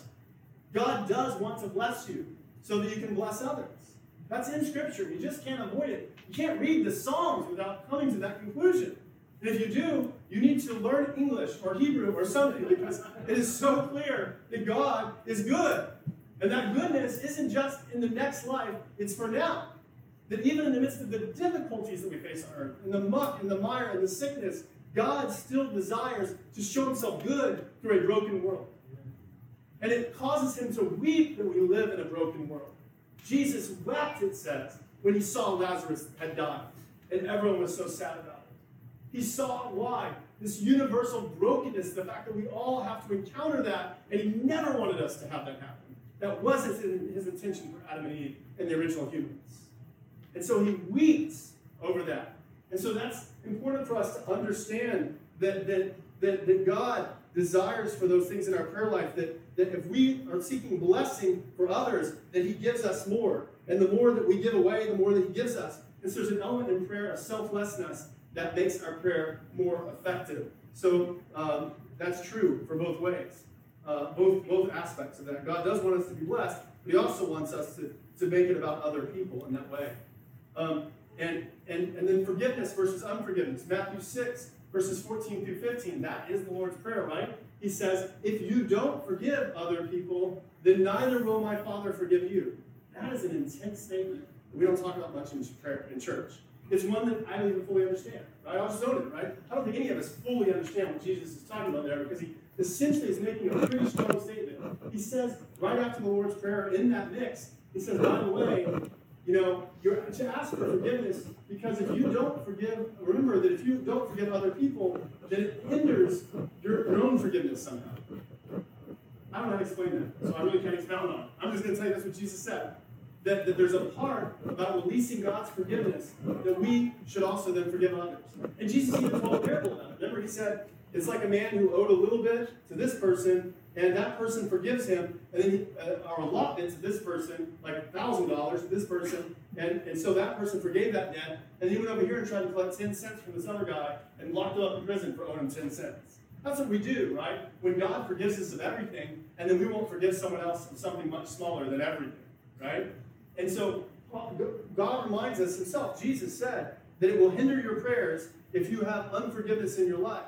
God does want to bless you so that you can bless others. That's in Scripture. You just can't avoid it. You can't read the Psalms without coming to that conclusion. And if you do, you need to learn English or Hebrew or something, because it is so clear that God is good. And that goodness isn't just in the next life, it's for now. That even in the midst of the difficulties that we face on earth, in the muck, in the mire, in the sickness, God still desires to show Himself good through a broken world. And it causes Him to weep that we live in a broken world. Jesus wept, it says, when He saw Lazarus had died, and everyone was so sad about it. He saw why. This universal brokenness, the fact that we all have to encounter that, and He never wanted us to have that happen. That wasn't His intention for Adam and Eve and the original humans. And so He weeps over that. And so that's important for us to understand that, that, that, that God desires for those things in our prayer life, that, that if we are seeking blessing for others, that He gives us more. And the more that we give away, the more that He gives us. And so there's an element in prayer of selflessness that makes our prayer more effective. So um, that's true for both ways, uh, both, both aspects of that. God does want us to be blessed, but He also wants us to, to make it about other people in that way. Um, and, and, and then forgiveness versus unforgiveness. Matthew six, verses fourteen through fifteen. That is the Lord's Prayer, right? He says, if you don't forgive other people, then neither will my Father forgive you. That is an intense statement that we don't talk about much in prayer, in church. It's one that I don't even fully understand. Right? I'll just own it, right? I don't think any of us fully understand what Jesus is talking about there, because He essentially is making a pretty strong statement. He says, right after the Lord's Prayer, in that mix, He says, by the way, you know, you're to ask for forgiveness, because if you don't forgive, remember that if you don't forgive other people, then it hinders your, your own forgiveness somehow. I don't know how to explain that, so I really can't expound on it. I'm just going to tell you that's what Jesus said. That, that there's a part about releasing God's forgiveness that we should also then forgive others. And Jesus even told a parable about it. Remember, He said, it's like a man who owed a little bit to this person, and that person forgives him, and then he, uh, or a lot bit to this person, like one thousand dollars to this person, and, and so that person forgave that debt, and he went over here and tried to collect ten cents from this other guy and locked him up in prison for owing him ten cents. That's what we do, right? When God forgives us of everything, and then we won't forgive someone else of something much smaller than everything, right? And so God reminds us Himself. Jesus said that it will hinder your prayers if you have unforgiveness in your life.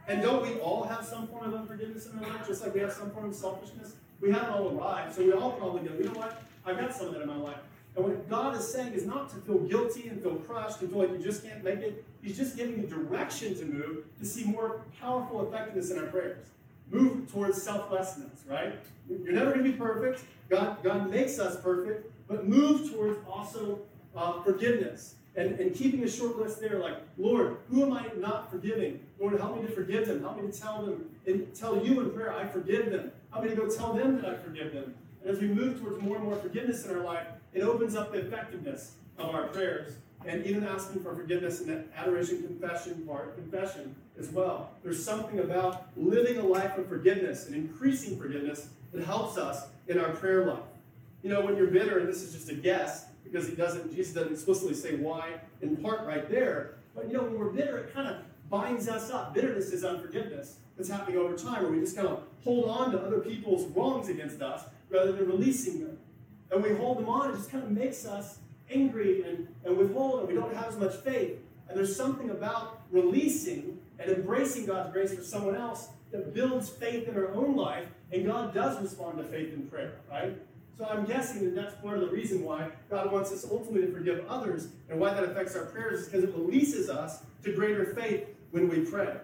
And don't we all have some form of unforgiveness in our life, just like we have some form of selfishness? We haven't all arrived, so we all probably go, you know what? I've got some of that in my life. And what God is saying is not to feel guilty and feel crushed and feel like you just can't make it. He's just giving you direction to move to see more powerful effectiveness in our prayers. Move towards selflessness, right? You're never going to be perfect. God, God makes us perfect, but move towards also uh, forgiveness. And, and keeping a short list there, like, Lord, who am I not forgiving? Lord, help me to forgive them. Help me to tell them and tell you in prayer, I forgive them. Help me to go tell them that I forgive them. And as we move towards more and more forgiveness in our life, it opens up the effectiveness of our prayers. And even asking for forgiveness in that adoration confession part, confession as well. There's something about living a life of forgiveness and increasing forgiveness that helps us in our prayer life. You know, when you're bitter, and this is just a guess, because he doesn't, Jesus doesn't explicitly say why in part right there, but you know, when we're bitter, it kind of binds us up. Bitterness is unforgiveness that's happening over time, where we just kind of hold on to other people's wrongs against us rather than releasing them. And we hold them on, it just kind of makes us angry and, and withhold, and we don't have as much faith. And there's something about releasing and embracing God's grace for someone else that builds faith in our own life, and God does respond to faith in prayer, right? So I'm guessing that that's part of the reason why God wants us ultimately to forgive others, and why that affects our prayers is because it releases us to greater faith when we pray.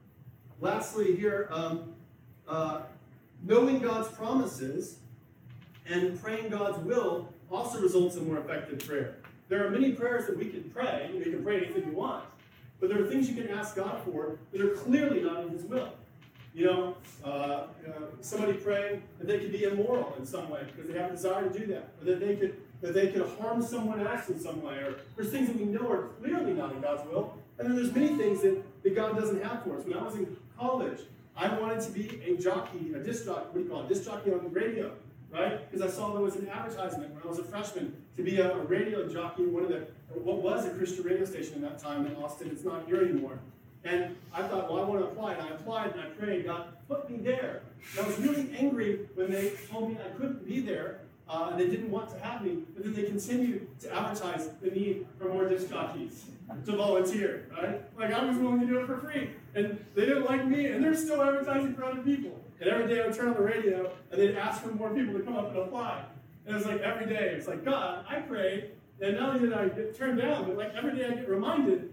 Lastly here, um, uh, knowing God's promises and praying God's will also results in more effective prayer. There are many prayers that we can pray. You know, you can pray anything you want, but there are things you can ask God for that are clearly not in His will. You know, uh, uh, somebody praying that they could be immoral in some way because they have a desire to do that, or that they could that they could harm someone else in some way, or there's things that we know are clearly not in God's will, and then there's many things that, that God doesn't have for us. When I was in college, I wanted to be a jockey, a disc jockey, what do you call it, disc jockey on the radio, right? Because I saw there was an advertisement when I was a freshman to be a, a radio jockey in one of the, what was a Christian radio station in that time in Austin. It's not here anymore. And I thought, well, I want to apply. And I applied and I prayed, God, put me there. And I was really angry when they told me I couldn't be there, uh, and they didn't want to have me. But then they continued to advertise the need for more disc jockeys to volunteer, right? Like, I was willing to do it for free. And they didn't like me, and they're still advertising for other people. And every day I would turn on the radio, and they'd ask for more people to come up and apply. And it was like every day, it's like, God, I prayed, and not only did I get turned down, but like every day I get reminded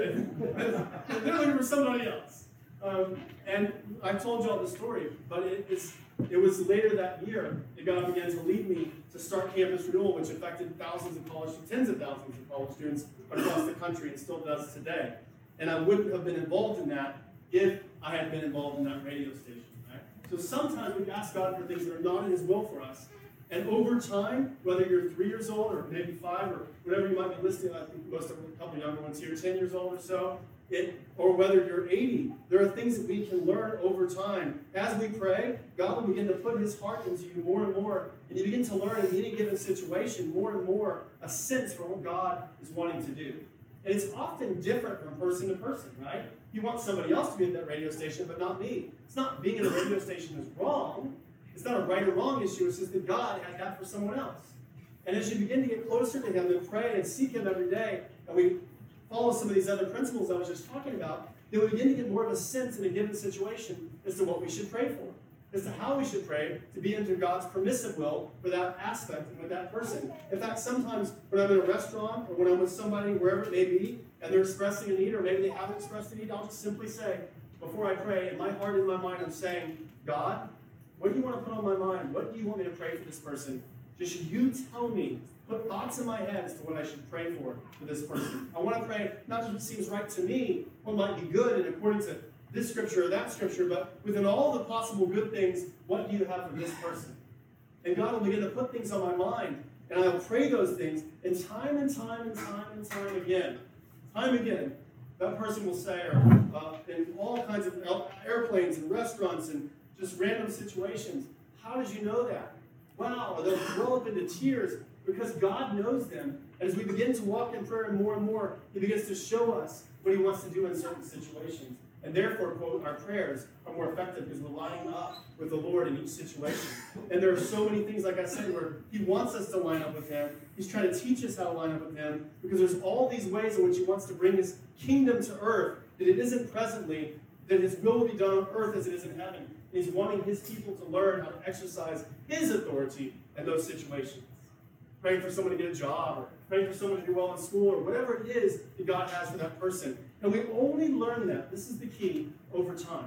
that they're looking for somebody else. Um, and I told y'all the story, but it, it's, it was later that year that God began to lead me to start Campus Renewal, which affected thousands of college, tens of thousands of college students across the country, and still does today. And I wouldn't have been involved in that if I had been involved in that radio station. Right? So sometimes we ask God for things that are not in His will for us. And over time, whether you're three years old or maybe five or whatever you might be listening, I think most of a couple younger ones here, ten years old or so, it, or whether you're eighty, there are things that we can learn over time. As we pray, God will begin to put His heart into you more and more, and you begin to learn in any given situation more and more a sense for what God is wanting to do. And it's often different from person to person, right? You want somebody else to be at that radio station, but not me. It's not being at a radio station is wrong. It's not a right or wrong issue. It's just that God had that for someone else. And as you begin to get closer to Him and pray and seek Him every day, and we follow some of these other principles I was just talking about, then we begin to get more of a sense in a given situation as to what we should pray for, as to how we should pray to be into God's permissive will for that aspect and with that person. In fact, sometimes when I'm in a restaurant or when I'm with somebody, wherever it may be, and they're expressing a need, or maybe they haven't expressed a need, I'll just simply say, before I pray, in my heart and in my mind, I'm saying, God, what do you want to put on my mind? What do you want me to pray for this person? Just you tell me. Put thoughts in my head as to what I should pray for for this person. I want to pray not just what seems right to me, what might be good and according to this scripture or that scripture, but within all the possible good things, what do you have for this person? And God will begin to put things on my mind, and I will pray those things, and time and time and time and time again, time again, that person will say, or uh, in all kinds of airplanes and restaurants and just random situations, how did you know that? Wow, they'll roll up into tears because God knows them. And as we begin to walk in prayer more and more, He begins to show us what He wants to do in certain situations. And therefore, quote, our prayers are more effective because we're lining up with the Lord in each situation. And there are so many things, like I said, where He wants us to line up with Him. He's trying to teach us how to line up with Him because there's all these ways in which He wants to bring His kingdom to earth that it isn't presently that his will will be done on earth as it is in heaven. He's wanting his people to learn how to exercise his authority in those situations. Praying for someone to get a job, or praying for someone to do well in school, or whatever it is that God has for that person. And we only learn that, this is the key, over time.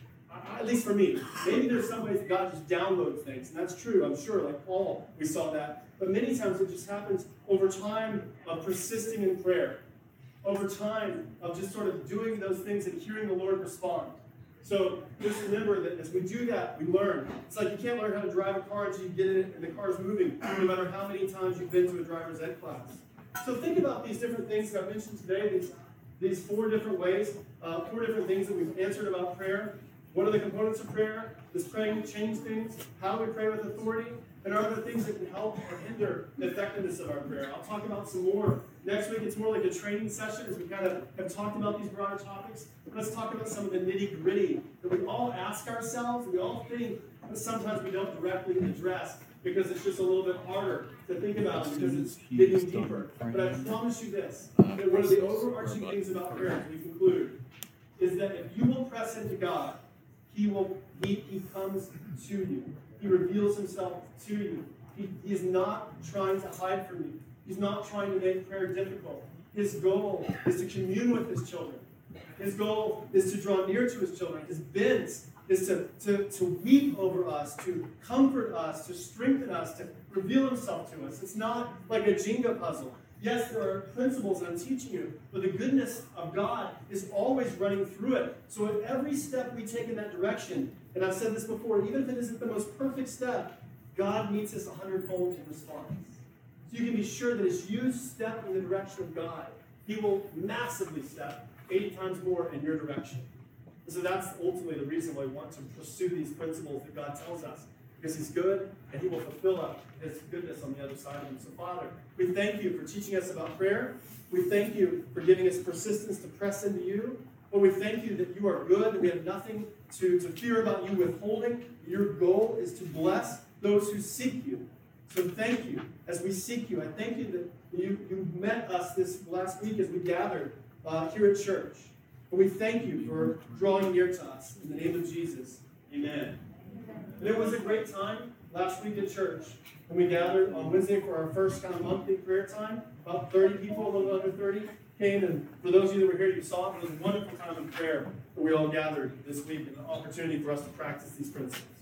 At least for me. Maybe there's some ways that God just downloads things, and that's true, I'm sure, like Paul, we saw that. But many times it just happens over time of persisting in prayer, over time of just sort of doing those things and hearing the Lord respond. So just remember that as we do that, we learn. It's like you can't learn how to drive a car until you get in it and the car's moving, no matter how many times you've been to a driver's ed class. So think about these different things that I've mentioned today, these, these four different ways, uh, four different things that we've answered about prayer. What are the components of prayer? Does praying change things? How do we pray with authority? And are there things that can help or hinder the effectiveness of our prayer? I'll talk about some more. Next week, it's more like a training session as we kind of have talked about these broader topics. Let's talk about some of the nitty-gritty that we all ask ourselves, we all think, but sometimes we don't directly address because it's just a little bit harder to think about because it's digging deeper. But I promise you this, that one of the overarching things about prayer, as we conclude, is that if you will press into God, He will. He, he comes to you. He reveals himself to you. He, he is not trying to hide from you. He's not trying to make prayer difficult. His goal is to commune with his children. His goal is to draw near to his children. His bent is to, to, to weep over us, to comfort us, to strengthen us, to reveal himself to us. It's not like a Jenga puzzle. Yes, there are principles that I'm teaching you, but the goodness of God is always running through it. So at every step we take in that direction, and I've said this before, even if it isn't the most perfect step, God meets us a hundredfold in response. So you can be sure that as you step in the direction of God, He will massively step eighty times more in your direction. And so that's ultimately the reason why we want to pursue these principles that God tells us. Because He's good, and He will fulfill His goodness on the other side of Him. So, Father, we thank You for teaching us about prayer. We thank You for giving us persistence to press into You. But we thank You that You are good, and we have nothing to, to fear about You withholding. Your goal is to bless those who seek You. So thank You as we seek You. I thank You that You, you met us this last week as we gathered uh, here at church. And we thank You for drawing near to us. In the name of Jesus, amen. And it was a great time last week at church when we gathered on Wednesday for our first kind of monthly prayer time. About thirty people, a little under thirty, came. And for those of you that were here, you saw it. It was a wonderful time of prayer that we all gathered this week, and an opportunity for us to practice these principles.